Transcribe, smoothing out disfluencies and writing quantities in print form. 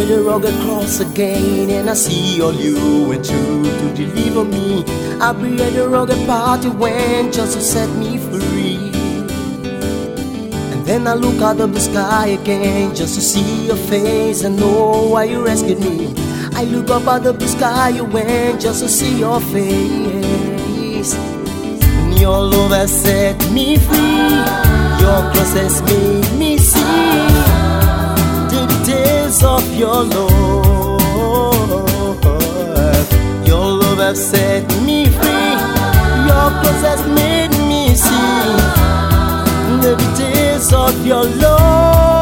bear the rugged cross again, and I see all you went through to deliver me. I bear the rugged path you went just to set me free. And then I look out of the sky again just to see your face and know why you rescued me. I look up out of the sky you went just to see your face. And your love has set me free. Your cross has made me see the details of your love. Your love has set me free. Your cross has made me see the details of your love.